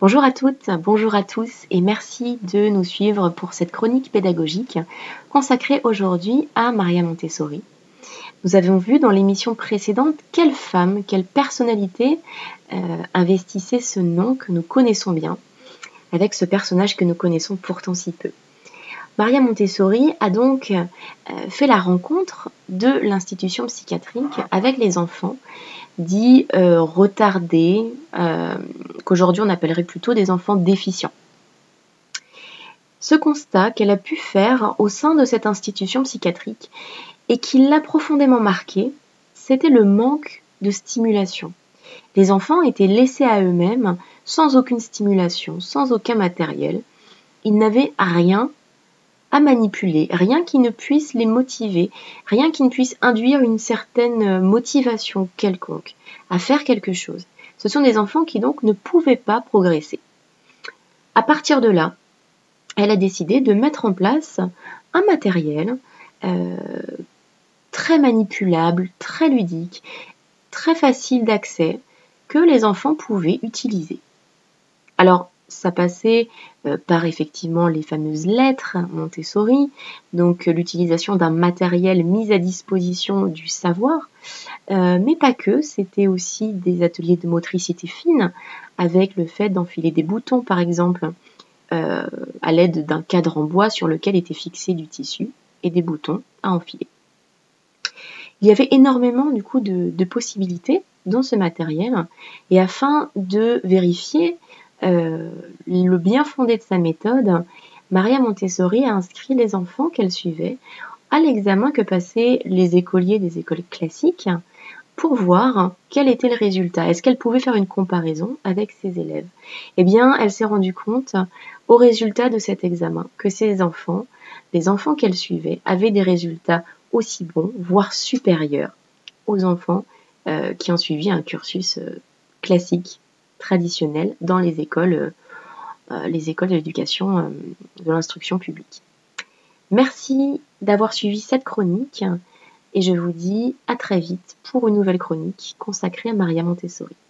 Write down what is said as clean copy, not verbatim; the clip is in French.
Bonjour à toutes, bonjour à tous et merci de nous suivre pour cette chronique pédagogique consacrée aujourd'hui à Maria Montessori. Nous avons vu dans l'émission précédente quelle femme, quelle personnalité investissait ce nom que nous connaissons bien, avec ce personnage que nous connaissons pourtant si peu. Maria Montessori a donc fait la rencontre de l'institution psychiatrique avec les enfants dits retardés, qu'aujourd'hui on appellerait plutôt des enfants déficients. Ce constat qu'elle a pu faire au sein de cette institution psychiatrique et qui l'a profondément marqué, c'était le manque de stimulation. Les enfants étaient laissés à eux-mêmes, sans aucune stimulation, sans aucun matériel. Ils n'avaient rien à manipuler, rien qui ne puisse les motiver, rien qui ne puisse induire une certaine motivation quelconque à faire quelque chose. Ce sont des enfants qui donc ne pouvaient pas progresser. À partir de là, elle a décidé de mettre en place un matériel très manipulable, très ludique, très facile d'accès, que les enfants pouvaient utiliser. Alors, ça passait par effectivement les fameuses lettres Montessori, donc l'utilisation d'un matériel mis à disposition du savoir, mais pas que, c'était aussi des ateliers de motricité fine, avec le fait d'enfiler des boutons par exemple, à l'aide d'un cadre en bois sur lequel était fixé du tissu et des boutons à enfiler. Il y avait énormément du coup de possibilités dans ce matériel, et afin de vérifier le bien fondé de sa méthode, Maria Montessori a inscrit les enfants qu'elle suivait à l'examen que passaient les écoliers des écoles classiques pour voir quel était le résultat. Est-ce qu'elle pouvait faire une comparaison avec ses élèves? Eh bien, elle s'est rendue compte au résultat de cet examen que ces enfants, les enfants qu'elle suivait, avaient des résultats aussi bons, voire supérieurs aux enfants qui ont suivi un cursus classique, traditionnel, dans les écoles de l'éducation, de l'instruction publique. Merci d'avoir suivi cette chronique et je vous dis à très vite pour une nouvelle chronique consacrée à Maria Montessori.